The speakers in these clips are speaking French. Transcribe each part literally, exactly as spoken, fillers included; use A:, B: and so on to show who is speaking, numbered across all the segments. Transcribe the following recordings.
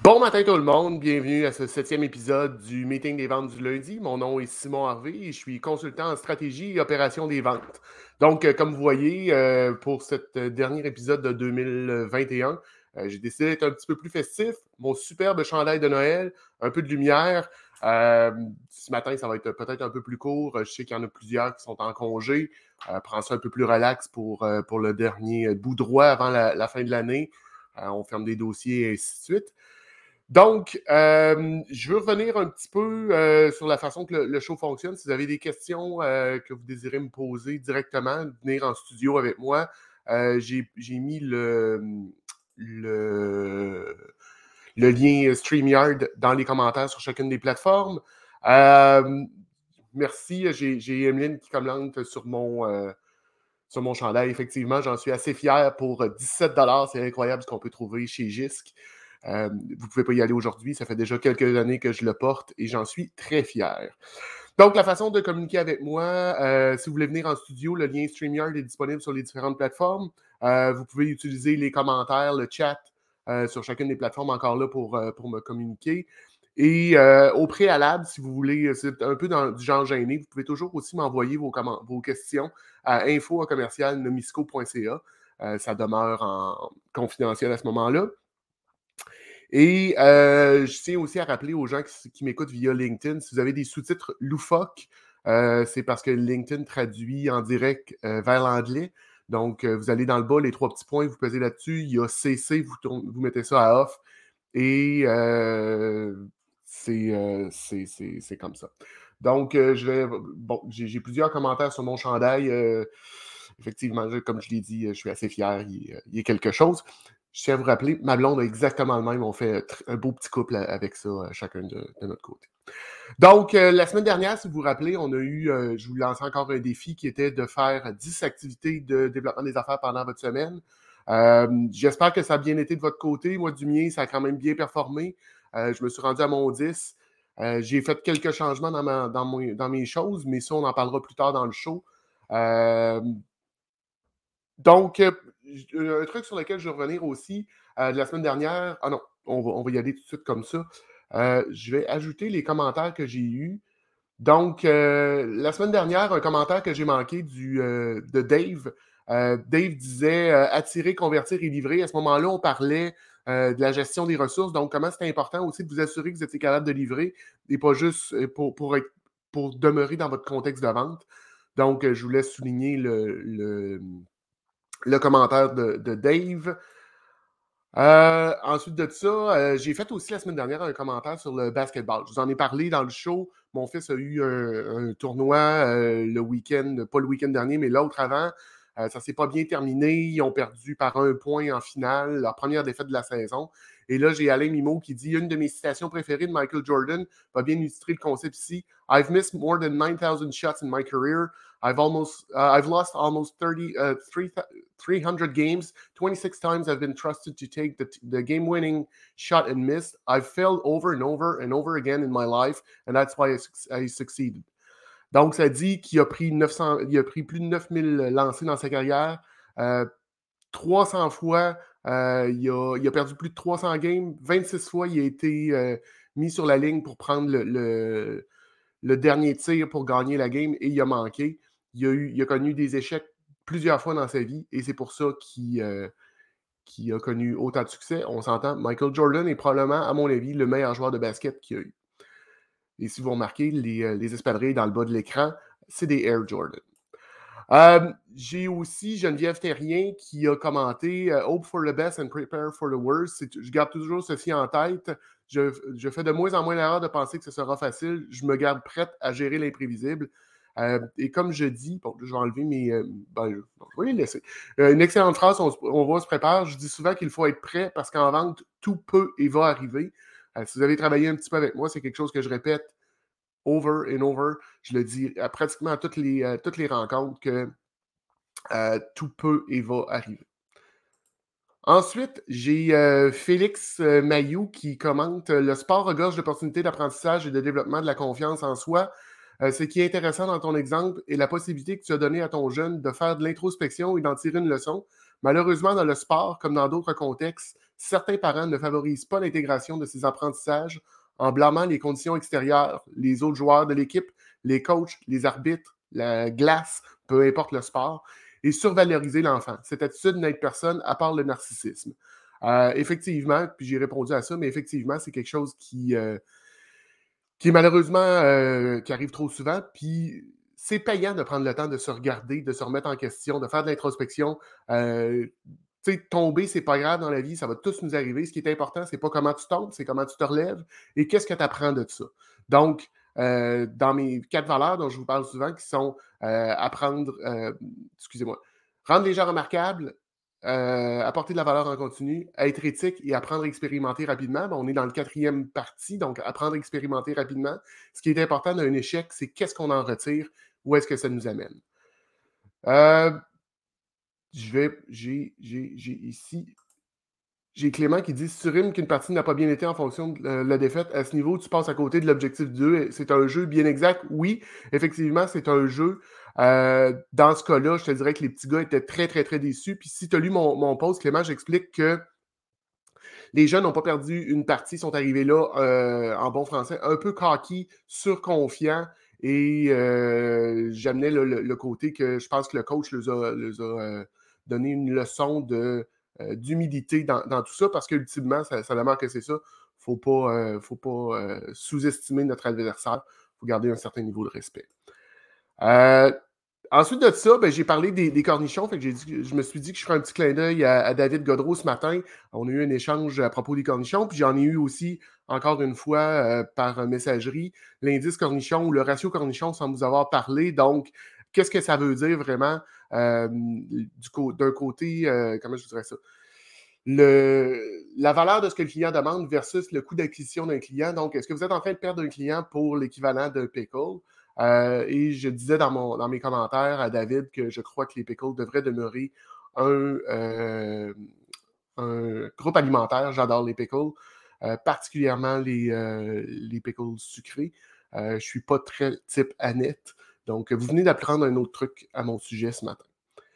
A: Bon matin tout le monde, bienvenue à ce septième épisode du Meeting des ventes du lundi. Mon nom est Simon Harvey et je suis consultant en stratégie et opération des ventes. Donc, euh, comme vous voyez, euh, pour ce dernier épisode de deux mille vingt et un, euh, j'ai décidé d'être un petit peu plus festif. Mon superbe chandail de Noël, un peu de lumière. Euh, ce matin, ça va être peut-être un peu plus court. Je sais qu'il y en a plusieurs qui sont en congé. Euh, prends ça un peu plus relax pour, euh, pour le dernier bout droit avant la, la fin de l'année. Euh, on ferme des dossiers et ainsi de suite. Donc, euh, je veux revenir un petit peu euh, sur la façon que le, le show fonctionne. Si vous avez des questions euh, que vous désirez me poser directement, venir en studio avec moi, euh, j'ai, j'ai mis le, le, le lien StreamYard dans les commentaires sur chacune des plateformes. Euh, merci, j'ai, j'ai Emeline qui commente sur mon... Euh, sur mon chandail. Effectivement, j'en suis assez fier pour dix-sept dollars. C'est incroyable ce qu'on peut trouver chez Gisc. Euh, vous ne pouvez pas y aller aujourd'hui. Ça fait déjà quelques années que je le porte et j'en suis très fier. Donc, la façon de communiquer avec moi, euh, si vous voulez venir en studio, le lien StreamYard est disponible sur les différentes plateformes. Euh, vous pouvez utiliser les commentaires, le chat euh, sur chacune des plateformes encore là pour, euh, pour me communiquer. Et euh, au préalable, si vous voulez, c'est un peu dans, du genre gêné, vous pouvez toujours aussi m'envoyer vos, comment, vos questions à info commercial nomisco point c a. Euh, ça demeure en confidentiel à ce moment-là. Et euh, je tiens aussi à rappeler aux gens qui, qui m'écoutent via LinkedIn, si vous avez des sous-titres loufoques, euh, c'est parce que LinkedIn traduit en direct euh, vers l'anglais. Donc, euh, vous allez dans le bas, les trois petits points, vous pesez là-dessus, il y a C C, vous, tourne, vous mettez ça à off. Et euh, c'est, euh, c'est, c'est, c'est comme ça. Donc, euh, je vais. Bon, j'ai, j'ai plusieurs commentaires sur mon chandail. Euh, effectivement, je, comme je l'ai dit, je suis assez fier. Il, il y a quelque chose. Je tiens à vous rappeler, ma blonde a exactement le même. On fait un beau petit couple avec ça, chacun de, de notre côté. Donc, euh, la semaine dernière, si vous vous rappelez, on a eu, euh, je vous lançais encore un défi qui était de faire dix activités de développement des affaires pendant votre semaine. Euh, j'espère que ça a bien été de votre côté. Moi, du mien, ça a quand même bien performé. Euh, je me suis rendu à mon dix. Euh, j'ai fait quelques changements dans, ma, dans, mon, dans mes choses, mais ça, on en parlera plus tard dans le show. Euh, donc, euh, un truc sur lequel je vais revenir aussi, euh, de la semaine dernière, ah non, on va, on va y aller tout de suite comme ça. Euh, je vais ajouter les commentaires que j'ai eus. Donc, euh, la semaine dernière, un commentaire que j'ai manqué du, euh, de Dave. Euh, Dave disait euh, attirer, convertir et livrer. À ce moment-là, on parlait euh, de la gestion des ressources. Donc, comment c'est important aussi de vous assurer que vous étiez capable de livrer et pas juste pour, pour, être, pour demeurer dans votre contexte de vente. Donc, je vous laisse souligner le, le, le commentaire de, de Dave. Euh, ensuite de ça, euh, j'ai fait aussi la semaine dernière un commentaire sur le basketball. Je vous en ai parlé dans le show. Mon fils a eu un, un tournoi euh, le week-end, pas le week-end dernier, mais l'autre avant. Euh, ça ne s'est pas bien terminé. Ils ont perdu par un point en finale, leur première défaite de la saison. Et là, j'ai Alain Mimo qui dit une de mes citations préférées de Michael Jordan va bien illustrer le concept ici. I've missed more than nine thousand shots in my career. I've almost, uh, I've lost almost thirty, uh, three hundred games. twenty-six times I've been trusted to take the, the game-winning shot and miss. I've failed over and over and over again in my life, and that's why I, I succeeded. Donc, ça dit qu'il a pris, neuf cents, il a pris plus de neuf mille lancers dans sa carrière. Euh, trois cents fois, euh, il, a, il a perdu plus de trois cents games. vingt-six fois, il a été euh, mis sur la ligne pour prendre le, le, le dernier tir pour gagner la game et il a manqué. Il a, eu, il a connu des échecs plusieurs fois dans sa vie et c'est pour ça qu'il, euh, qu'il a connu autant de succès. On s'entend, Michael Jordan est probablement, à mon avis, le meilleur joueur de basket qu'il y a eu. Et si vous remarquez, les, les espadrilles dans le bas de l'écran, c'est des Air Jordan. Euh, j'ai aussi Geneviève Terrien qui a commenté uh, « Hope for the best and prepare for the worst ». C'est, je garde toujours ceci en tête. Je, je fais de moins en moins l'erreur de penser que ce sera facile. Je me garde prête à gérer l'imprévisible. Euh, et comme je dis, bon, je vais enlever mes... Euh, ben, je, bon, je vais les laisser. Euh, une excellente phrase, on, on va se préparer. Je dis souvent qu'il faut être prêt parce qu'en vente, tout peut et va arriver. Euh, si vous avez travaillé un petit peu avec moi, c'est quelque chose que je répète over and over. Je le dis à pratiquement à toutes les, à toutes les rencontres que euh, tout peut et va arriver. Ensuite, j'ai euh, Félix euh, Mailloux qui commente euh, « Le sport regorge d'opportunités d'apprentissage et de développement de la confiance en soi. Euh, ce qui est intéressant dans ton exemple est la possibilité que tu as donnée à ton jeune de faire de l'introspection et d'en tirer une leçon. Malheureusement, dans le sport, comme dans d'autres contextes, certains parents ne favorisent pas l'intégration de ces apprentissages en blâmant les conditions extérieures, les autres joueurs de l'équipe, les coachs, les arbitres, la glace, peu importe le sport, et survaloriser l'enfant. Cette attitude n'aide personne à part le narcissisme. Euh, effectivement, puis j'ai répondu à ça, mais effectivement, c'est quelque chose qui, euh, qui est malheureusement, euh, qui arrive trop souvent, puis c'est payant de prendre le temps de se regarder, de se remettre en question, de faire de l'introspection. Euh, tu sais, tomber, c'est pas grave dans la vie, ça va tous nous arriver. Ce qui est important, c'est pas comment tu tombes, c'est comment tu te relèves et qu'est-ce que tu apprends de ça. Donc, euh, dans mes quatre valeurs dont je vous parle souvent, qui sont euh, apprendre, euh, excusez-moi, rendre les gens remarquables, euh, apporter de la valeur en continu, être éthique et apprendre à expérimenter rapidement. Ben, on est dans le quatrième partie, donc apprendre à expérimenter rapidement. Ce qui est important d'un échec, c'est qu'est-ce qu'on en retire, où est-ce que ça nous amène. Euh, je vais, j'ai, j'ai, j'ai ici, j'ai Clément qui dit, si tu rimes qu'une partie n'a pas bien été en fonction de la, la défaite, à ce niveau, tu passes à côté de l'objectif deux. C'est un jeu bien exact. Oui, effectivement, c'est un jeu. Euh, dans ce cas-là, je te dirais que les petits gars étaient très, très, très déçus. Puis si tu as lu mon, mon post, Clément, j'explique que les jeunes n'ont pas perdu une partie, sont arrivés là, euh, en bon français, un peu cocky, surconfiants. Et euh, j'amenais le, le, le côté que je pense que le coach les a, les a euh, donné une leçon de, euh, d'humilité dans, dans tout ça, parce qu'ultimement, ça, ça demeure que c'est ça. Il ne faut pas, euh, faut pas euh, sous-estimer notre adversaire. Il faut garder un certain niveau de respect. Euh, Ensuite de ça, ben, j'ai parlé des, des cornichons. Fait que j'ai dit, je me suis dit que je ferais un petit clin d'œil à, à David Godreau ce matin. On a eu un échange à propos des cornichons. Puis j'en ai eu aussi, encore une fois, euh, par messagerie, l'indice cornichon ou le ratio cornichon sans vous avoir parlé. Donc, qu'est-ce que ça veut dire vraiment euh, du co- d'un côté, euh, comment je dirais ça? Le, la valeur de ce que le client demande versus le coût d'acquisition d'un client. Donc, est-ce que vous êtes en train de perdre un client pour l'équivalent d'un pickle? Euh, et je disais dans, mon, dans mes commentaires à David que je crois que les pickles devraient demeurer un, euh, un groupe alimentaire. J'adore les pickles, euh, particulièrement les, euh, les pickles sucrés. Euh, je ne suis pas très type Annette. Donc, vous venez d'apprendre un autre truc à mon sujet ce matin.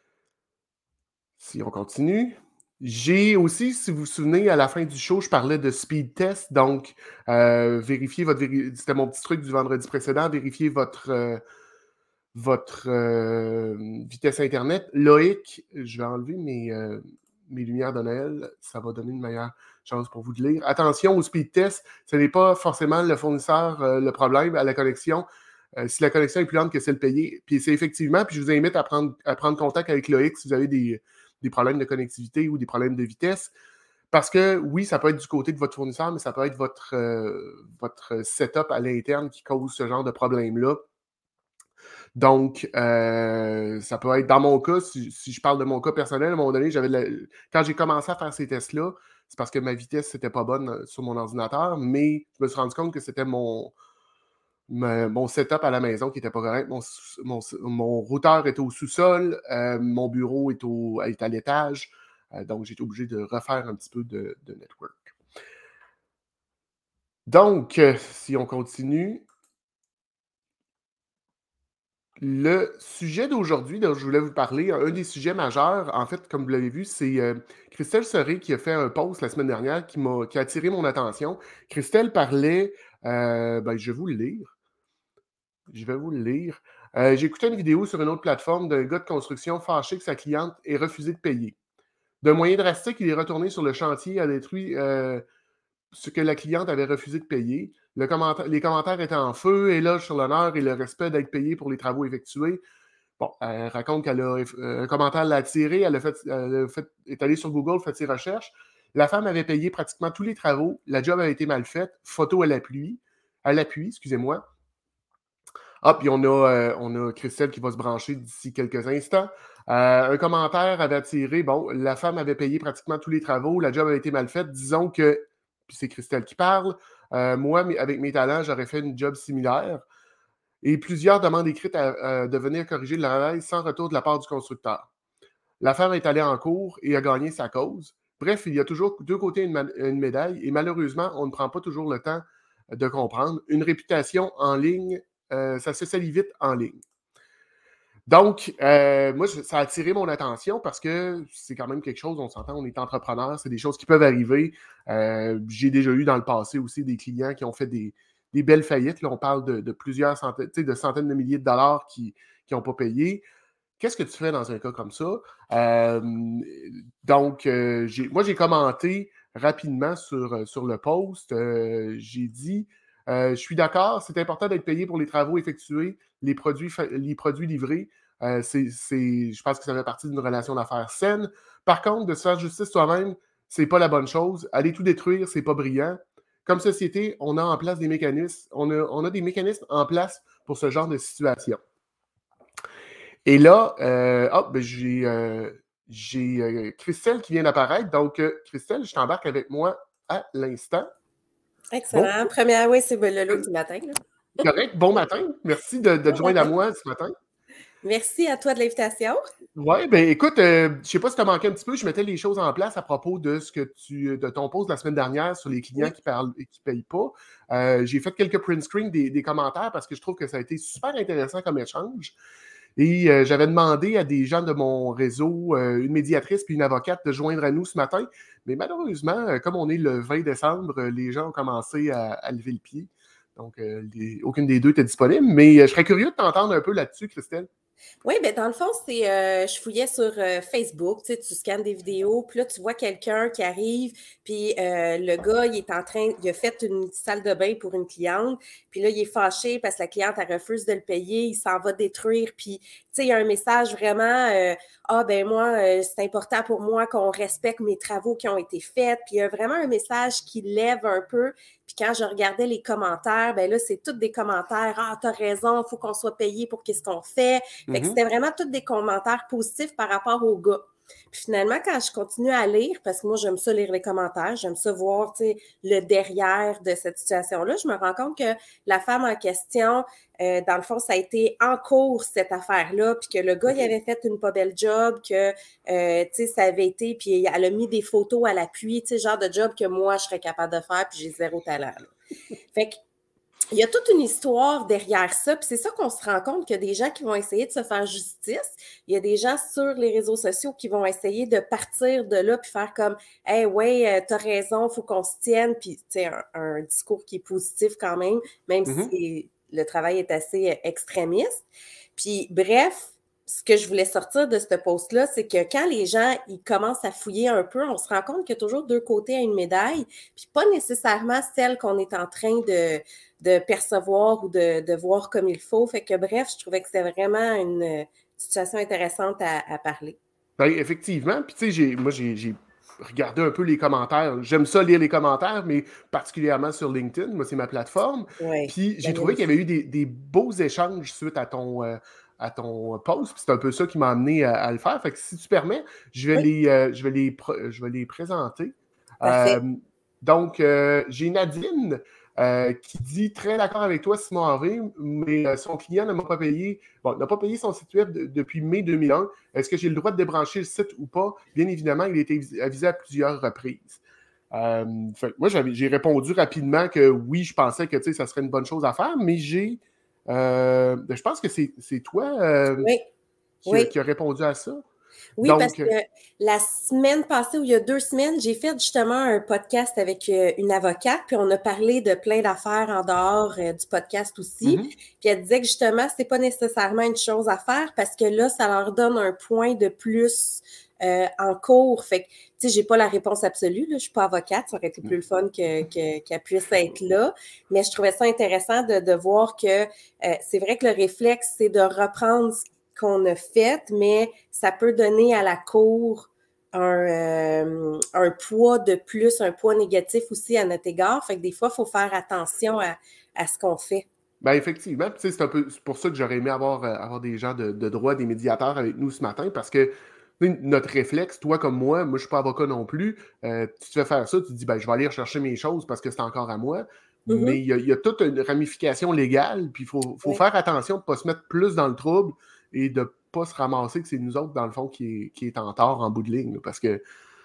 A: Si on continue. J'ai aussi, si vous vous souvenez, à la fin du show, je parlais de speed test. Donc, euh, vérifier votre. Véri... C'était mon petit truc du vendredi précédent. Vérifier votre, euh, votre euh, vitesse Internet. Loïc, je vais enlever mes, euh, mes lumières de Noël. Ça va donner une meilleure chance pour vous de lire. Attention au speed test. Ce n'est pas forcément le fournisseur euh, le problème à la connexion. Euh, si la connexion est plus lente que celle payée, puis c'est effectivement, puis je vous invite à prendre, à prendre contact avec Loïc si vous avez des, des problèmes de connectivité ou des problèmes de vitesse. Parce que oui, ça peut être du côté de votre fournisseur, mais ça peut être votre, euh, votre setup à l'interne qui cause ce genre de problème-là. Donc, euh, ça peut être dans mon cas, si, si je parle de mon cas personnel, à un moment donné, j'avais la... quand j'ai commencé à faire ces tests-là, c'est parce que ma vitesse n'était pas bonne sur mon ordinateur, mais je me suis rendu compte que c'était mon, mon, mon setup à la maison qui n'était pas correct. Mon, mon, mon routeur était au sous-sol, euh, mon bureau est, au, est à l'étage, euh, donc j'ai été obligé de refaire un petit peu de, de network. Donc, euh, si on continue, le sujet d'aujourd'hui dont je voulais vous parler, un des sujets majeurs, en fait, comme vous l'avez vu, c'est euh, Christelle Serré qui a fait un post la semaine dernière qui, m'a, qui a attiré mon attention. Christelle parlait, euh, ben, je vais vous le lire. Je vais vous le lire. Euh, j'ai écouté une vidéo sur une autre plateforme d'un gars de construction fâché que sa cliente ait refusé de payer. D'un moyen drastique, il est retourné sur le chantier, a détruit euh, ce que la cliente avait refusé de payer. Le commenta- les commentaires étaient en feu, éloge sur l'honneur et le respect d'être payé pour les travaux effectués. Bon, elle raconte qu'elle a euh, un commentaire l'a attiré, elle, a fait, elle a fait, est allée sur Google, fait ses recherches. La femme avait payé pratiquement tous les travaux. La job avait été mal faite. Photo à l'appui. À l'appui, excusez-moi. Ah, puis on a, euh, on a Christelle qui va se brancher d'ici quelques instants. Euh, un commentaire avait attiré, bon, la femme avait payé pratiquement tous les travaux, la job avait été mal faite. Disons que, puis c'est Christelle qui parle, euh, moi, avec mes talents, j'aurais fait une job similaire. Et plusieurs demandes écrites à, à, de venir corriger le travail sans retour de la part du constructeur. La femme est allée en cours et a gagné sa cause. Bref, il y a toujours deux côtés une, une médaille et malheureusement, on ne prend pas toujours le temps de comprendre. Une réputation en ligne, euh, ça se salit vite en ligne. Donc, euh, moi, ça a attiré mon attention parce que c'est quand même quelque chose, on s'entend, on est entrepreneur, c'est des choses qui peuvent arriver. Euh, j'ai déjà eu dans le passé aussi des clients qui ont fait des, des belles faillites. Là, on parle de, de plusieurs centaines, tu sais, de centaines de milliers de dollars qui n'ont pas payé. Qu'est-ce que tu fais dans un cas comme ça? Euh, donc, euh, j'ai, moi, j'ai commenté rapidement sur, sur le post. Euh, j'ai dit, euh, je suis d'accord, c'est important d'être payé pour les travaux effectués, les produits, les produits livrés. Euh, c'est, c'est, je pense que ça fait partie d'une relation d'affaires saine. Par contre, de se faire justice soi-même, c'est pas la bonne chose. Aller tout détruire, c'est pas brillant. Comme société, on a en place des mécanismes, on a, on a des mécanismes en place pour ce genre de situation. Et là, euh, oh, ben j'ai, euh, j'ai euh, Christelle qui vient d'apparaître. Donc, euh, Christelle, je t'embarque avec moi à l'instant.
B: Excellent. Bon. Première, oui, c'est le look du matin. Là.
A: Correct. Bon matin. Merci de, de te joindre à moi ce matin.
B: Merci à toi de l'invitation.
A: Oui, ben écoute, euh, je ne sais pas si tu as manqué un petit peu, je mettais les choses en place à propos de ce que tu de ton post la semaine dernière sur les clients oui. qui parlent et qui ne payent pas. Euh, j'ai fait quelques print screens des, des commentaires parce que je trouve que ça a été super intéressant comme échange. Et euh, j'avais demandé à des gens de mon réseau, euh, une médiatrice puis une avocate, de joindre à nous ce matin. Mais malheureusement, euh, comme on est le vingt décembre, euh, les gens ont commencé à, à lever le pied. Donc, euh, les, aucune des deux était disponible. Mais euh, je serais curieux de t'entendre un peu là-dessus, Christelle.
B: Oui, bien, dans le fond, c'est euh, je fouillais sur euh, Facebook, tu sais, tu scannes des vidéos, puis là, tu vois quelqu'un qui arrive, puis euh, le gars, il est en train, il a fait une salle de bain pour une cliente, puis là, il est fâché parce que la cliente, elle refuse de le payer, il s'en va détruire, puis, tu sais, il y a un message vraiment, euh, ah, ben moi, euh, c'est important pour moi qu'on respecte mes travaux qui ont été faits, puis il y a vraiment un message qui lève un peu. Puis quand je regardais les commentaires, ben là, c'est tous des commentaires. Ah, t'as raison, il faut qu'on soit payé pour qu'est-ce qu'on fait. Fait que mm-hmm. C'était vraiment tous des commentaires positifs par rapport au gars. Puis finalement, quand je continue à lire, parce que moi, j'aime ça lire les commentaires, j'aime ça voir, tu sais, le derrière de cette situation-là, je me rends compte que la femme en question, euh, dans le fond, ça a été en cours, cette affaire-là, puis que le gars, il avait fait une pas belle job, que, euh, tu sais, ça avait été, puis elle a mis des photos à l'appui, tu sais, genre de job que moi, je serais capable de faire, puis j'ai zéro talent, là. Fait que, il y a toute une histoire derrière ça, puis c'est ça qu'on se rend compte qu'il y a des gens qui vont essayer de se faire justice. Il y a des gens sur les réseaux sociaux qui vont essayer de partir de là puis faire comme « Hey, ouais, t'as raison, faut qu'on se tienne », puis tu sais, un, un discours qui est positif quand même, même mm-hmm. si le travail est assez extrémiste. Puis bref, ce que je voulais sortir de ce post-là, c'est que quand les gens ils commencent à fouiller un peu, on se rend compte qu'il y a toujours deux côtés à une médaille, puis pas nécessairement celle qu'on est en train de, de percevoir ou de, de voir comme il faut. Fait que bref, je trouvais que c'était vraiment une situation intéressante à, à parler.
A: Bien, effectivement. Puis tu sais, j'ai, moi, j'ai, j'ai regardé un peu les commentaires. J'aime ça lire les commentaires, mais particulièrement sur LinkedIn. Moi, c'est ma plateforme. Oui, puis j'ai trouvé qu'il y avait eu des, des beaux échanges suite à ton... Euh, à ton post, puis c'est un peu ça qui m'a amené à, à le faire. Fait que si tu permets, je vais, oui. les, euh, je vais, les, je vais les présenter. Euh, donc, euh, j'ai Nadine euh, qui dit « Très d'accord avec toi, Simon Henry, mais euh, son client ne m'a pas payé, bon, n'a pas payé son site web de, depuis mai deux mille un. Est-ce que j'ai le droit de débrancher le site ou pas? Bien évidemment, il a été avisé à plusieurs reprises. Euh, fait, moi, j'avais, j'ai répondu rapidement que oui, je pensais que ça serait une bonne chose à faire, mais j'ai Euh, je pense que c'est, c'est toi euh,
B: oui.
A: qui,
B: oui.
A: A, qui a répondu à ça.
B: Oui, Donc, parce que la semaine passée, ou il y a deux semaines, j'ai fait justement un podcast avec une avocate, puis on a parlé de plein d'affaires en dehors euh, du podcast aussi. Mm-hmm. Puis elle disait que justement, c'est pas nécessairement une chose à faire parce que là, ça leur donne un point de plus euh, en cours. Fait que, tu sais, j'ai pas la réponse absolue, là, je suis pas avocate, ça aurait été plus le fun que, que, qu'elle puisse être là. Mais je trouvais ça intéressant de, de voir que euh, c'est vrai que le réflexe, c'est de reprendre ce qu'on a fait, mais ça peut donner à la cour un, euh, un poids de plus, un poids négatif aussi à notre égard. Fait que des fois, il faut faire attention à, à ce qu'on fait.
A: Ben effectivement, c'est un peu c'est pour ça que j'aurais aimé avoir, euh, avoir des gens de, de droit, des médiateurs avec nous ce matin, parce que notre réflexe, toi comme moi, moi je suis pas avocat non plus, euh, tu te fais faire ça, tu te dis ben je vais aller rechercher mes choses parce que c'est encore à moi, mm-hmm. mais il y, y a toute une ramification légale, puis il faut, faut oui. faire attention de ne pas se mettre plus dans le trouble et de ne pas se ramasser que c'est nous autres, dans le fond, qui est, qui est en tort en bout de ligne, là, parce que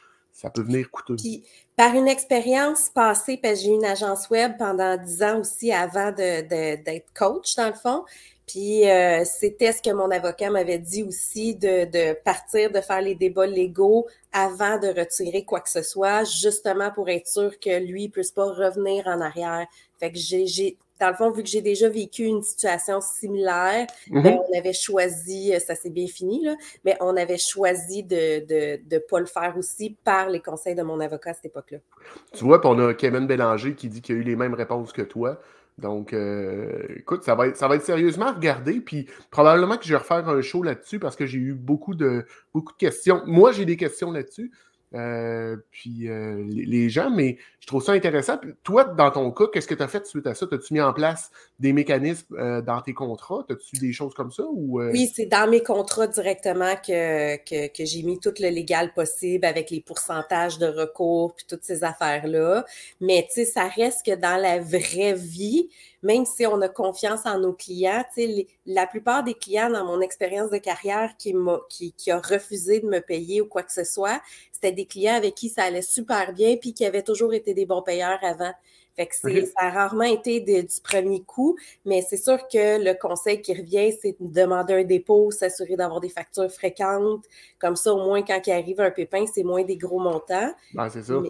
A: ça peut venir coûteux.
B: Puis, par une expérience passée, parce que j'ai eu une agence web pendant dix ans aussi avant de, de, d'être coach, dans le fond, Puis euh, c'était ce que mon avocat m'avait dit aussi, de, de partir, de faire les débats légaux avant de retirer quoi que ce soit, justement pour être sûr que lui ne puisse pas revenir en arrière. Fait que j'ai, j'ai dans le fond, vu que j'ai déjà vécu une situation similaire, ben
A: Mhm.
B: on avait choisi, ça s'est bien fini, là, mais on avait choisi de de, de pas le faire aussi par les conseils de mon avocat à cette époque-là.
A: Tu vois, puis on a Kevin Bélanger qui dit qu'il a eu les mêmes réponses que toi. Donc, euh, écoute, ça va, être, ça va être sérieusement regardé. Puis probablement que je vais refaire un show là-dessus parce que j'ai eu beaucoup de, beaucoup de questions. Moi, j'ai des questions là-dessus. Euh, puis euh, les, les gens, mais je trouve ça intéressant. Puis toi, dans ton cas, qu'est-ce que tu as fait suite à ça? As-tu mis en place des mécanismes euh, dans tes contrats? As-tu des choses comme ça? Ou, euh...
B: Oui, c'est dans mes contrats directement que, que, que j'ai mis tout le légal possible avec les pourcentages de recours puis toutes ces affaires-là. Mais tu sais, ça reste que dans la vraie vie, même si on a confiance en nos clients, tu sais, les- la plupart des clients dans mon expérience de carrière qui m'a qui, qui a refusé de me payer ou quoi que ce soit, c'était des clients avec qui ça allait super bien puis qui avaient toujours été des bons payeurs avant. Fait que c'est,
A: OK.
B: ça a rarement été de- du premier coup. Mais c'est sûr que le conseil qui revient, c'est de demander un dépôt, s'assurer d'avoir des factures fréquentes. Comme ça, au moins, quand il arrive un pépin, c'est moins des gros montants.
A: Ben, c'est ça.
B: Mais,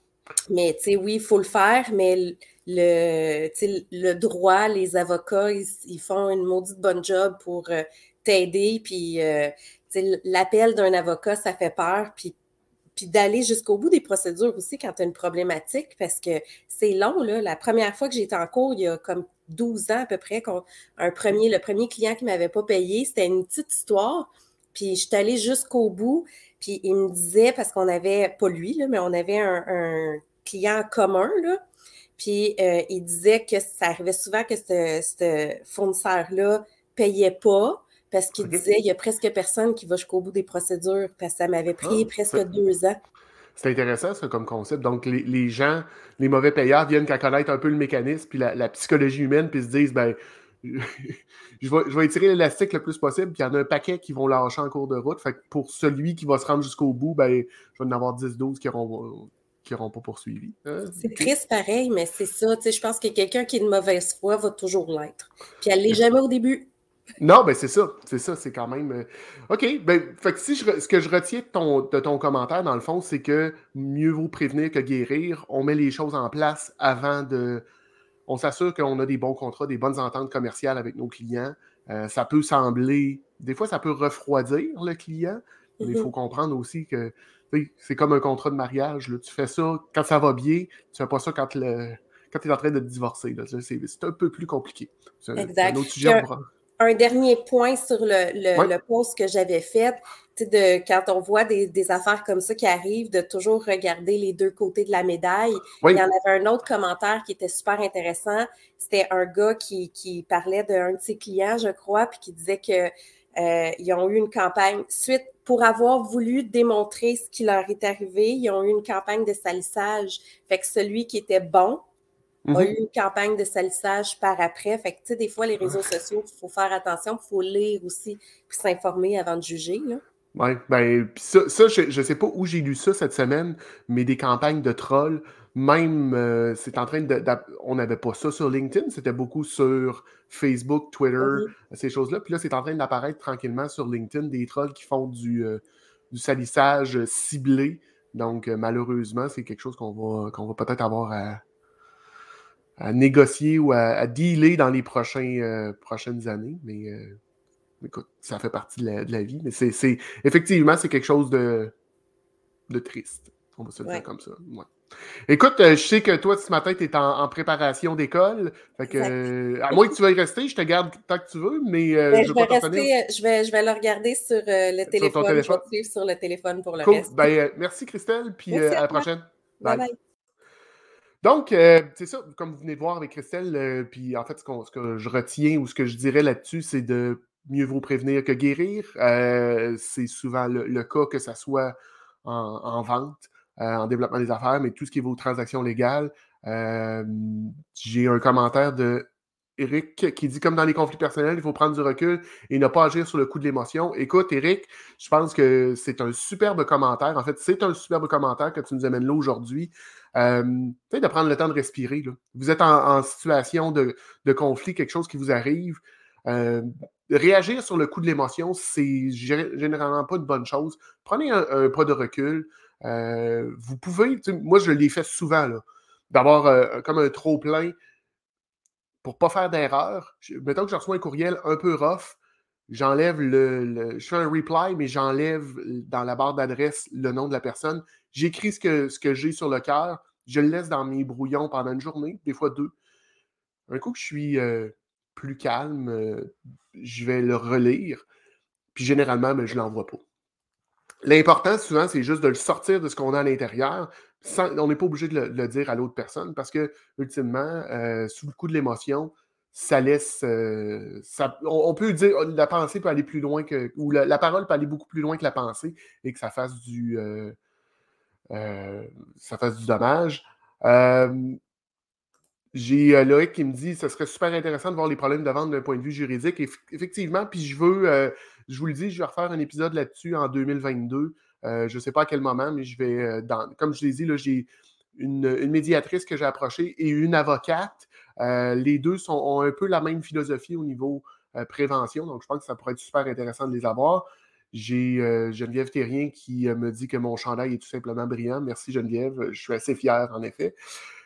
B: mais tu sais, oui, il faut le faire, mais le, le, tu sais, le droit, les avocats, ils, ils font une maudite bonne job pour euh, t'aider. Puis, euh, tu sais, l'appel d'un avocat, ça fait peur. Puis, puis d'aller jusqu'au bout des procédures aussi quand tu as une problématique, parce que c'est long, là. La première fois que j'étais en cours, il y a comme douze ans à peu près, qu'on, un premier, le premier client qui ne m'avait pas payé, c'était une petite histoire. Puis je suis allée jusqu'au bout, puis il me disait, parce qu'on avait, pas lui, là, mais on avait un, un client commun, là, puis euh, il disait que ça arrivait souvent que ce, ce fournisseur-là payait pas, parce qu'il
A: OK.
B: disait il y a presque personne qui va jusqu'au bout des procédures, parce que ça m'avait pris
A: Ah,
B: presque
A: c'est
B: deux ans.
A: c'est intéressant, ça, comme concept. Donc, les, les gens, les mauvais payeurs viennent qu'à connaître un peu le mécanisme puis la, la psychologie humaine, puis se disent, ben, je vais, je vais étirer l'élastique le plus possible, puis il y en a un paquet qui vont lâcher en cours de route. Fait que pour celui qui va se rendre jusqu'au bout, ben, je vais en avoir dix douze qui n'auront qui auront pas poursuivi. Hein?
B: C'est
A: OK.
B: triste pareil, mais c'est ça. Tu sais, je pense que quelqu'un qui est de mauvaise foi va toujours l'être. Puis elle l'est jamais au début.
A: Non, ben c'est ça. C'est ça, c'est quand même. euh, OK. Ben, fait que si je re- ce que je retiens de ton, de ton commentaire, dans le fond, c'est que mieux vaut prévenir que guérir. On met les choses en place avant de. On s'assure qu'on a des bons contrats, des bonnes ententes commerciales avec nos clients. Euh, ça peut sembler. Des fois, ça peut refroidir le client, mais il faut
B: Mhm.
A: comprendre aussi que tu sais, c'est comme un contrat de mariage. Là. Tu fais ça quand ça va bien, tu fais pas ça quand, le, quand tu es en train de te divorcer. Là. C'est, c'est un peu plus compliqué. C'est un, c'est un
B: Exact.
A: autre sujet.
B: Puis
A: On
B: un,
A: pourra...
B: un dernier point sur le, le,
A: Ouais.
B: le post que j'avais fait, tu sais, de, quand on voit des, des affaires comme ça qui arrivent, de toujours regarder les deux côtés de la médaille. Il y
A: Oui.
B: en avait un autre commentaire qui était super intéressant. C'était un gars qui, qui parlait d'un de ses clients, je crois, puis qui disait que euh, ils ont eu une campagne suite pour avoir voulu démontrer ce qui leur est arrivé. Ils ont eu une campagne de salissage. Fait que celui qui était bon a eu
A: Mhm.
B: une campagne de salissage par après. Fait que, tu sais, des fois, les réseaux sociaux, il faut faire attention, il faut lire aussi, puis s'informer avant de juger, là.
A: Ouais, ben, pis ça, ça je, je sais pas où j'ai lu ça cette semaine, mais des campagnes de trolls, même, euh, c'est en train de, d'app- on n'avait pas ça sur LinkedIn, c'était beaucoup sur Facebook, Twitter,
B: Mhm.
A: ces choses-là. Puis là, c'est en train d'apparaître tranquillement sur LinkedIn des trolls qui font du, euh, du salissage ciblé. Donc, euh, malheureusement, c'est quelque chose qu'on va, qu'on va peut-être avoir à, à négocier ou à, à dealer dans les prochains, euh, prochaines années. Mais euh, écoute, ça fait partie de la, de la vie. Mais c'est, c'est effectivement, c'est quelque chose de, de triste. On va se le dire
B: Ouais,
A: comme ça. Ouais. Écoute, euh, je sais que toi, ce matin, tu es en, en préparation d'école. Fait que,
B: exact.
A: euh, à moins que tu veuilles rester, je te garde tant que tu veux, mais euh,
B: Ben,
A: je
B: je
A: veux
B: vais
A: pas te retenir
B: rester, je vais, je vais le regarder sur euh, le
A: sur ton
B: téléphone. Je vais
A: téléphone.
B: te suivre sur le téléphone pour le
A: Cool.
B: reste.
A: Ben, euh, merci Christelle, puis
B: Merci
A: euh,
B: à
A: à la
B: toi.
A: prochaine.
B: Bye
A: Bye.
B: bye.
A: Donc, euh, c'est ça, comme vous venez de voir avec Christelle, euh, puis en fait, ce, qu'on- ce que je retiens ou ce que je dirais là-dessus, c'est de mieux vaut prévenir que guérir. Euh, c'est souvent le, le cas que ça soit en, en vente, euh, en développement des affaires, mais tout ce qui est vos transactions légales. Euh, j'ai un commentaire de Eric qui dit comme dans les conflits personnels, il faut prendre du recul et ne pas agir sur le coup de l'émotion. Écoute, Eric, je pense que c'est un superbe commentaire. En fait, c'est un superbe commentaire que tu nous amènes là aujourd'hui. Euh, tu sais, de prendre le temps de respirer. Là. Vous êtes en, en situation de, de conflit, quelque chose qui vous arrive. Euh, réagir sur le coup de l'émotion, c'est généralement pas une bonne chose. Prenez un, un pas de recul. Euh, vous pouvez, moi je l'ai fait souvent, là, d'avoir euh, comme un trop-plein pour pas faire d'erreur. Mettons que je reçois un courriel un peu rough, j'enlève le, le, je fais un reply, mais j'enlève dans la barre d'adresse le nom de la personne. J'écris ce que, ce que j'ai sur le cœur, je le laisse dans mes brouillons pendant une journée, des fois deux. Un coup que je suis euh, plus calme, euh, je vais le relire, puis généralement, ben, je ne l'envoie pas. L'important, souvent, c'est juste de le sortir de ce qu'on a à l'intérieur. Sans, on n'est pas obligé de le, de le dire à l'autre personne parce que, ultimement, euh, sous le coup de l'émotion, ça laisse. Euh, ça, on, on peut dire la pensée peut aller plus loin que. Ou la, la parole peut aller beaucoup plus loin que la pensée et que ça fasse du. Euh, euh, ça fasse du dommage. Euh, J'ai euh, Loïc qui me dit ce serait super intéressant de voir les problèmes de vente d'un point de vue juridique. Et effectivement, puis je veux, euh, je vous le dis, je vais refaire un épisode là-dessus en deux mille vingt-deux. Euh, je ne sais pas à quel moment, mais je vais, euh, dans, comme je l'ai dit, là, j'ai une, une médiatrice que j'ai approchée et une avocate. Euh, les deux sont, ont un peu la même philosophie au niveau euh, prévention, donc je pense que ça pourrait être super intéressant de les avoir. J'ai euh, Geneviève Thérien qui euh, me dit que mon chandail est tout simplement brillant. Merci Geneviève, je suis assez fier en effet.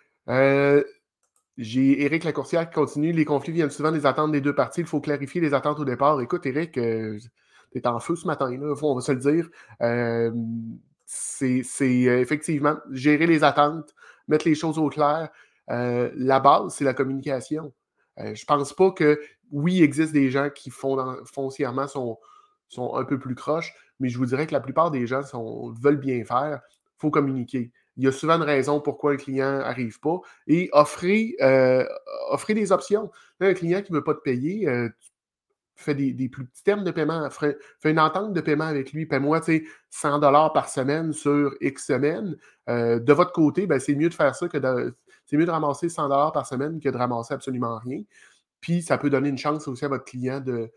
A: Euh, J'ai Éric Lacourcière qui continue. Les conflits viennent souvent des attentes des deux parties. Il faut clarifier les attentes au départ. Écoute, Éric, euh, t'es en feu ce matin, là, on va se le dire. Euh, c'est c'est, euh, effectivement gérer les attentes, mettre les choses au clair. Euh, la base, c'est la communication. Euh, je pense pas que, oui, il existe des gens qui font, foncièrement sont, sont un peu plus croches, mais je vous dirais que la plupart des gens sont, veulent bien faire. Il faut communiquer. Il y a souvent une raison pourquoi un client n'arrive pas. Et offrez, euh, offrez des options. Là, un client qui ne veut pas te payer, euh, tu fais des, des plus petits termes de paiement. Fais, fais une entente de paiement avec lui. Paie-moi cent dollars par semaine sur X semaines. Euh, de votre côté, ben, c'est mieux de faire ça que de. C'est mieux de ramasser cent dollars par semaine que de ramasser absolument rien. Puis, ça peut donner une chance aussi à votre client de,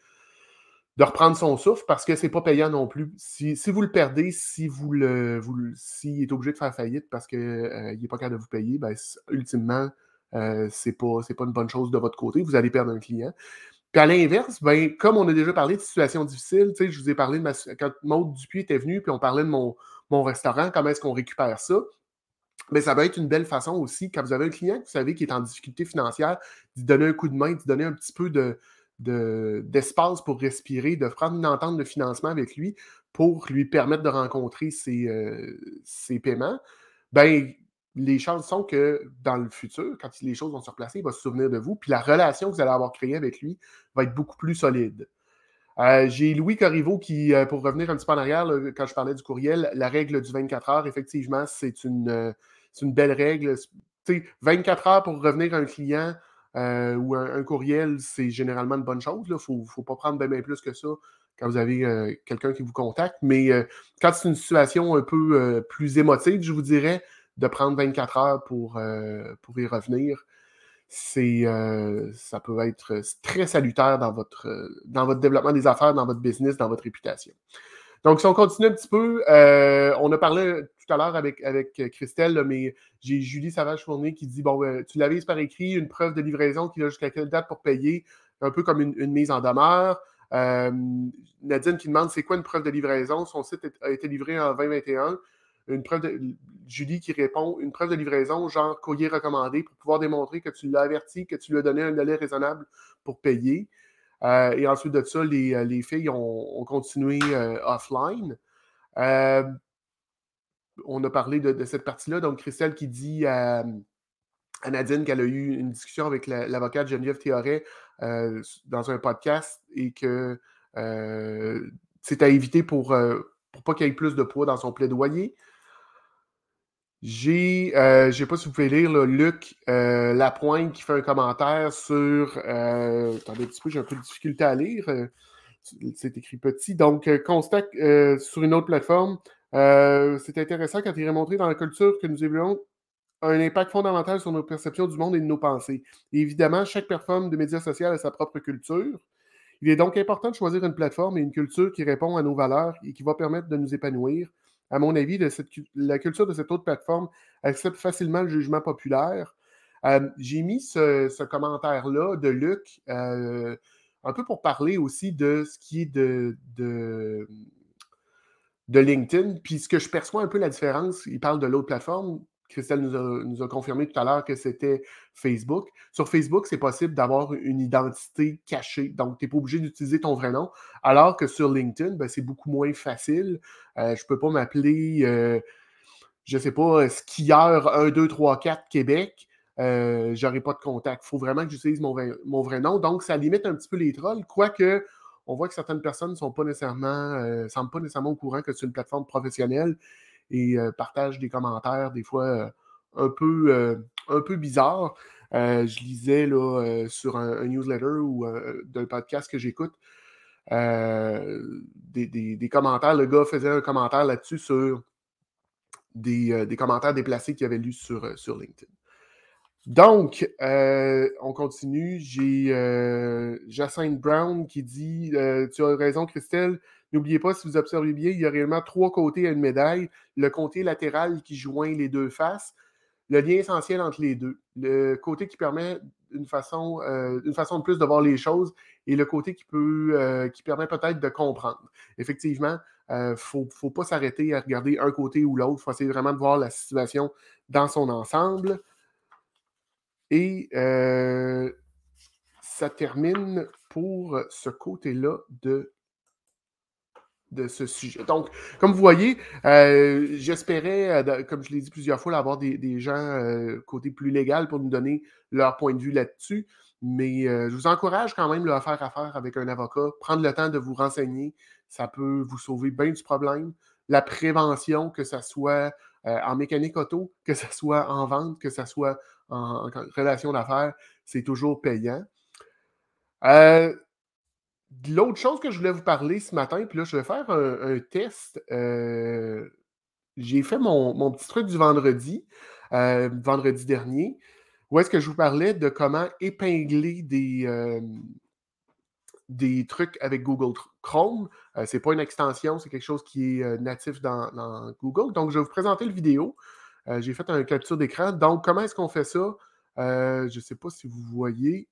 A: de reprendre son souffle parce que c'est pas payant non plus. Si, si vous le perdez, si vous le, vous, s'il est obligé de faire faillite parce qu'il euh, n'est pas capable de vous payer, ben, ultimement, euh, c'est pas, c'est pas une bonne chose de votre côté. Vous allez perdre un client. Puis à l'inverse, ben, comme on a déjà parlé de situations difficiles, je vous ai parlé de ma, quand Maude Dupuis était venue, puis on parlait de mon, mon restaurant, comment est-ce qu'on récupère ça? Mais ça va être une belle façon aussi, quand vous avez un client que vous savez qui est en difficulté financière, d'y donner un coup de main, d'y donner un petit peu de, de, d'espace pour respirer, de prendre une entente de financement avec lui pour lui permettre de rencontrer ses, euh, ses paiements. Ben, les chances sont que dans le futur, quand les choses vont se replacer, il va se souvenir de vous, puis la relation que vous allez avoir créée avec lui va être beaucoup plus solide. Euh, j'ai Louis Corriveau qui, euh, pour revenir un petit peu en arrière, là, quand je parlais du courriel, la règle du vingt-quatre heures, effectivement, c'est une, euh, c'est une belle règle. T'sais, vingt-quatre heures pour revenir à un client euh, ou un, un courriel, c'est généralement une bonne chose. Il ne faut, faut pas prendre bien, bien plus que ça quand vous avez euh, quelqu'un qui vous contacte. Mais euh, quand c'est une situation un peu euh, plus émotive, je vous dirais de prendre vingt-quatre heures pour, euh, pour y revenir. C'est, euh, ça peut être très salutaire dans votre, dans votre développement des affaires, dans votre business, dans votre réputation. Donc, si on continue un petit peu, euh, on a parlé tout à l'heure avec, avec Christelle, là, mais j'ai Julie Savage-Fournier qui dit, bon, euh, tu l'avises par écrit, une preuve de livraison qui a jusqu'à quelle date pour payer, un peu comme une, une mise en demeure. Euh, Nadine qui demande, c'est quoi une preuve de livraison? Son site a été livré en vingt vingt et un. Une preuve de, Julie qui répond, une preuve de livraison, genre courrier recommandé, pour pouvoir démontrer que tu l'as averti, que tu lui as donné un délai raisonnable pour payer. Euh, et ensuite de ça, les, les filles ont, ont continué euh, offline. Euh, on a parlé de, de cette partie-là. Donc, Christelle qui dit à, à Nadine qu'elle a eu une discussion avec la, l'avocate Geneviève Théoret euh, dans un podcast et que euh, c'est à éviter pour, euh, pour pas qu'il y ait plus de poids dans son plaidoyer. J'ai, euh, je ne sais pas si vous pouvez lire, là, Luc euh, Lapointe qui fait un commentaire sur... Euh, attendez un petit peu, j'ai un peu de difficulté à lire. Euh, c'est écrit petit. Donc, euh, constate euh, sur une autre plateforme. Euh, c'est intéressant quand il est montré dans la culture que nous évoluons a un impact fondamental sur nos perceptions du monde et de nos pensées. Et évidemment, chaque plateforme de médias sociaux a sa propre culture. Il est donc important de choisir une plateforme et une culture qui répond à nos valeurs et qui va permettre de nous épanouir. À mon avis, de cette, la culture de cette autre plateforme accepte facilement le jugement populaire. Euh, j'ai mis ce, ce commentaire-là de Luc. Euh, un peu pour parler aussi de ce qui est de, de, de LinkedIn. Puis ce que je perçois un peu la différence, il parle de l'autre plateforme. Christelle nous a, nous a confirmé tout à l'heure que c'était Facebook. Sur Facebook, c'est possible d'avoir une identité cachée. Donc, tu n'es pas obligé d'utiliser ton vrai nom. Alors que sur LinkedIn, ben, c'est beaucoup moins facile. Euh, je ne peux pas m'appeler, euh, je ne sais pas, skieur un, deux, trois, quatre Québec. Euh, j'aurai pas de contact. Il faut vraiment que j'utilise mon vrai, mon vrai nom. Donc, ça limite un petit peu les trolls. Quoique, on voit que certaines personnes ne sont pas nécessairement, euh, semblent pas nécessairement au courant que c'est une plateforme professionnelle et euh, partagent des commentaires, des fois euh, un, peu, euh, un peu bizarres. Euh, je lisais là, euh, sur un, un newsletter ou euh, d'un podcast que j'écoute euh, des, des, des commentaires. Le gars faisait un commentaire là-dessus sur des, euh, des commentaires déplacés qu'il avait lus sur, euh, sur LinkedIn. Donc, euh, on continue. J'ai euh, Jacinthe Brown qui dit euh, tu as raison, Christelle. N'oubliez pas, si vous observez bien, il y a réellement trois côtés à une médaille. Le côté latéral qui joint les deux faces, le lien essentiel entre les deux. Le côté qui permet une façon, euh, une façon de plus de voir les choses et le côté qui, peut, euh, qui permet peut-être de comprendre. Effectivement, il euh, ne faut, faut pas s'arrêter à regarder un côté ou l'autre. Il faut essayer vraiment de voir la situation dans son ensemble. Et euh, ça termine pour ce côté-là de, de ce sujet. Donc, comme vous voyez, euh, j'espérais, euh, comme je l'ai dit plusieurs fois, avoir des, des gens euh, côté plus légal pour nous donner leur point de vue là-dessus. Mais euh, je vous encourage quand même là, à faire affaire avec un avocat, prendre le temps de vous renseigner. Ça peut vous sauver bien du problème. La prévention, que ce soit euh, en mécanique auto, que ce soit en vente, que ce soit en, en relation d'affaires, c'est toujours payant. Euh, L'autre chose que je voulais vous parler ce matin, puis là, je vais faire un, un test. Euh, j'ai fait mon, mon petit truc du vendredi, euh, vendredi dernier, où est-ce que je vous parlais de comment épingler des, euh, des trucs avec Google Chrome. Euh, c'est pas une extension, c'est quelque chose qui est euh, natif dans, dans Google. Donc, je vais vous présenter le vidéo. Euh, j'ai fait un capture d'écran. Donc, comment est-ce qu'on fait ça? Euh, je ne sais pas si vous voyez.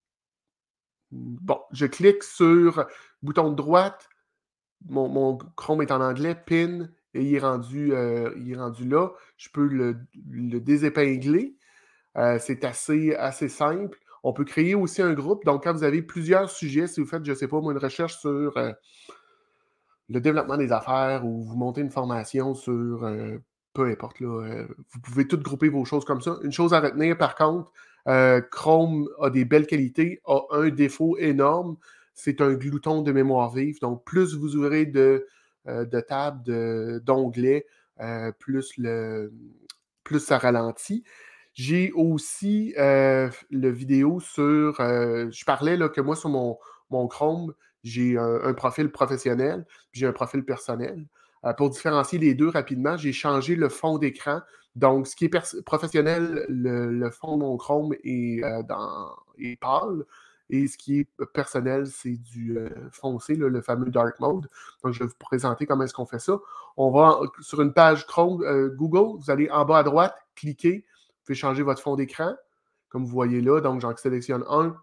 A: Bon, je clique sur bouton de droite. Mon, mon Chrome est en anglais, pin, et il est rendu, euh, il est rendu là. Je peux le, le désépingler. Euh, c'est assez, assez simple. On peut créer aussi un groupe. Donc, quand vous avez plusieurs sujets, si vous faites, je ne sais pas, moi, une recherche sur euh, le développement des affaires ou vous montez une formation sur euh, peu importe, là, euh, vous pouvez tout grouper vos choses comme ça. Une chose à retenir, par contre, euh, Chrome a des belles qualités, a un défaut énorme, c'est un glouton de mémoire vive. Donc, plus vous ouvrez de, euh, de tables, de, d'onglets, euh, plus, le, plus ça ralentit. J'ai aussi euh, le vidéo sur... Euh, je parlais là, que moi, sur mon, mon Chrome, j'ai un, un profil professionnel, puis j'ai un profil personnel. Euh, pour différencier les deux rapidement, j'ai changé le fond d'écran. Donc, ce qui est pers- professionnel, le, le fond de mon Chrome est, euh, dans, est pâle. Et ce qui est personnel, c'est du euh, foncé, là, le fameux dark mode. Donc, je vais vous présenter comment est-ce qu'on fait ça. On va sur une page Chrome, euh, Google, vous allez en bas à droite, cliquer, vous pouvez changer votre fond d'écran, comme vous voyez là. Donc, j'en sélectionne un,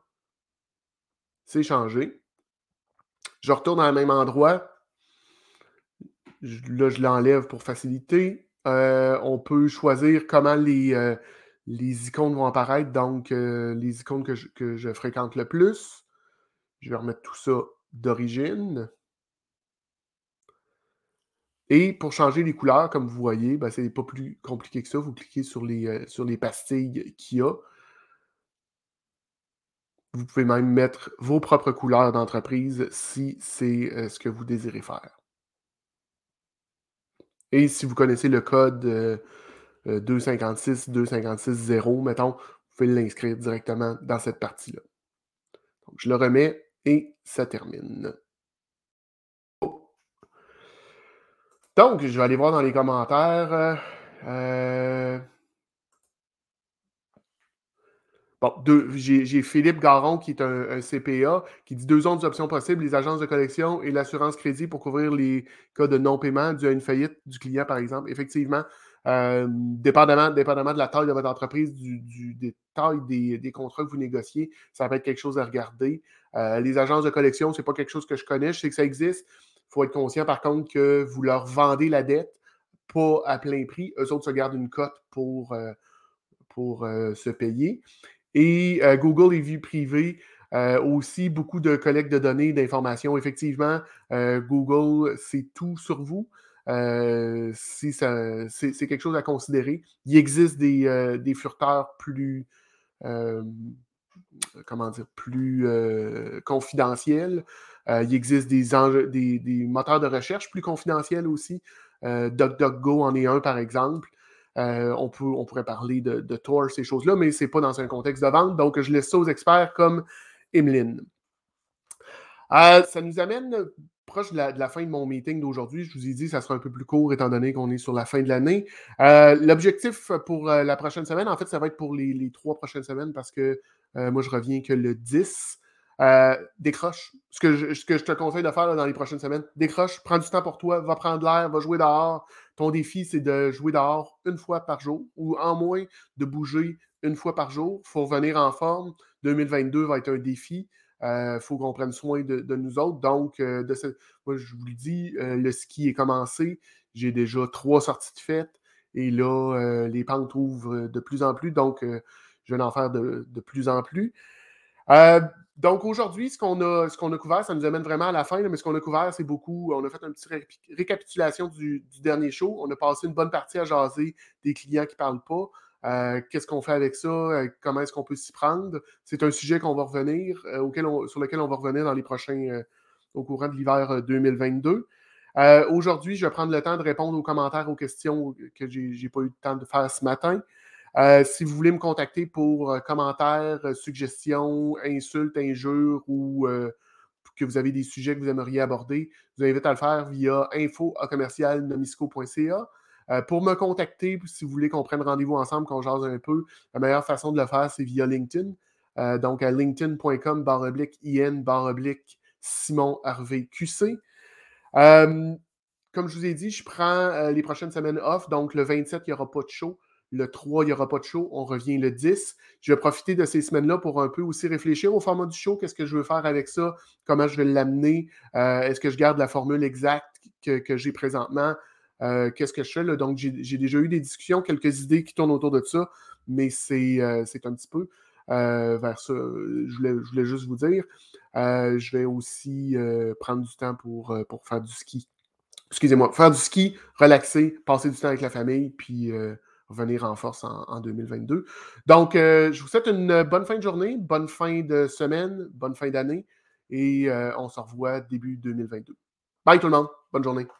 A: c'est changé. Je retourne à le même endroit. Je, là, je l'enlève pour faciliter. Euh, on peut choisir comment les, euh, les icônes vont apparaître. Donc, euh, les icônes que je, que je fréquente le plus. Je vais remettre tout ça d'origine. Et pour changer les couleurs, comme vous voyez, ben, c'est pas plus compliqué que ça. Vous cliquez sur les, euh, sur les pastilles qu'il y a. Vous pouvez même mettre vos propres couleurs d'entreprise si c'est euh, ce que vous désirez faire. Et si vous connaissez le code euh, euh, deux cent cinquante-six, deux cent cinquante-six zéro, mettons, vous pouvez l'inscrire directement dans cette partie-là. Donc, je le remets et ça termine. Donc, je vais aller voir dans les commentaires. Euh, Bon, deux, j'ai, j'ai Philippe Garon, qui est un, un C P A, qui dit deux autres options possibles, les agences de collection et l'assurance crédit pour couvrir les cas de non-paiement dû à une faillite du client, par exemple. Effectivement, Euh, dépendamment, dépendamment de la taille de votre entreprise, du, du, des tailles des, des contrats que vous négociez, ça peut être quelque chose à regarder. Euh, les agences de collection, c'est pas quelque chose que je connais, je sais que ça existe. Il faut être conscient, par contre, que vous leur vendez la dette, pas à plein prix. Eux autres se gardent une cote pour, euh, pour euh, se payer. Et euh, Google et vie privée, euh, aussi beaucoup de collecte de données, d'informations. Effectivement, euh, Google, c'est tout sur vous. Euh, si ça, c'est, c'est quelque chose à considérer. Il existe des, euh, des furteurs plus, euh, comment dire, plus euh, confidentiels. Euh, il existe des, enje- des, des moteurs de recherche plus confidentiels aussi. Euh, DuckDuckGo en est un, par exemple. Euh, on, peut, on pourrait parler de, de Tor, ces choses-là, mais ce n'est pas dans un contexte de vente. Donc, je laisse ça aux experts comme Emeline. Euh, ça nous amène proche de la, de la fin de mon meeting d'aujourd'hui. Je vous ai dit que ça sera un peu plus court étant donné qu'on est sur la fin de l'année. Euh, l'objectif pour euh, la prochaine semaine, en fait, ça va être pour les, les trois prochaines semaines parce que euh, moi, je reviens que le dix. Euh, décroche. Ce que, je, ce que je te conseille de faire là, dans les prochaines semaines, décroche, prends du temps pour toi, va prendre l'air, va jouer dehors. Ton défi, c'est de jouer dehors une fois par jour ou en moins de bouger une fois par jour. Il faut revenir en forme. deux mille vingt-deux va être un défi. Il euh, faut qu'on prenne soin de, de nous autres. Donc, euh, de ce, moi, je vous le dis, euh, le ski est commencé. J'ai déjà trois sorties de fête. Et là, euh, les pentes ouvrent de plus en plus. Donc, euh, je vais en faire de, de plus en plus. Euh, donc, aujourd'hui, ce qu'on a, ce qu'on a couvert, ça nous amène vraiment à la fin, là, mais ce qu'on a couvert, c'est beaucoup. On a fait une petite ré- récapitulation du, du dernier show. On a passé une bonne partie à jaser des clients qui ne parlent pas. Euh, qu'est-ce qu'on fait avec ça? Euh, comment est-ce qu'on peut s'y prendre? C'est un sujet qu'on va revenir, euh, auquel on, sur lequel on va revenir dans les prochains, euh, au courant de l'hiver euh, deux mille vingt-deux. Euh, aujourd'hui, je vais prendre le temps de répondre aux commentaires, aux questions que j'ai, j'ai pas eu le temps de faire ce matin. Euh, si vous voulez me contacter pour euh, commentaires, euh, suggestions, insultes, injures ou euh, que vous avez des sujets que vous aimeriez aborder, je vous invite à le faire via info à commercial nomisco point c a. Euh, pour me contacter, si vous voulez qu'on prenne rendez-vous ensemble, qu'on jase un peu, la meilleure façon de le faire, c'est via LinkedIn. Euh, donc à linkedin.com barre oblique in barre oblique Simon Harvey Q C. Euh, comme je vous ai dit, je prends euh, les prochaines semaines off. Donc, le vingt-sept, il n'y aura pas de show. Le trois, il n'y aura pas de show. On revient le dix. Je vais profiter de ces semaines-là pour un peu aussi réfléchir au format du show. Qu'est-ce que je veux faire avec ça? Comment je vais l'amener? Euh, est-ce que je garde la formule exacte que, que j'ai présentement? Euh, qu'est-ce que je fais? Là? Donc, j'ai, j'ai déjà eu des discussions, quelques idées qui tournent autour de ça, mais c'est, euh, c'est un petit peu euh, vers ça. Je voulais, je voulais juste vous dire. Euh, je vais aussi euh, prendre du temps pour, euh, pour faire du ski. Excusez-moi, faire du ski, relaxer, passer du temps avec la famille, puis euh, revenir en force en, en deux mille vingt-deux. Donc, euh, je vous souhaite une bonne fin de journée, bonne fin de semaine, bonne fin d'année, et euh, on se revoit début deux mille vingt-deux. Bye tout le monde, bonne journée.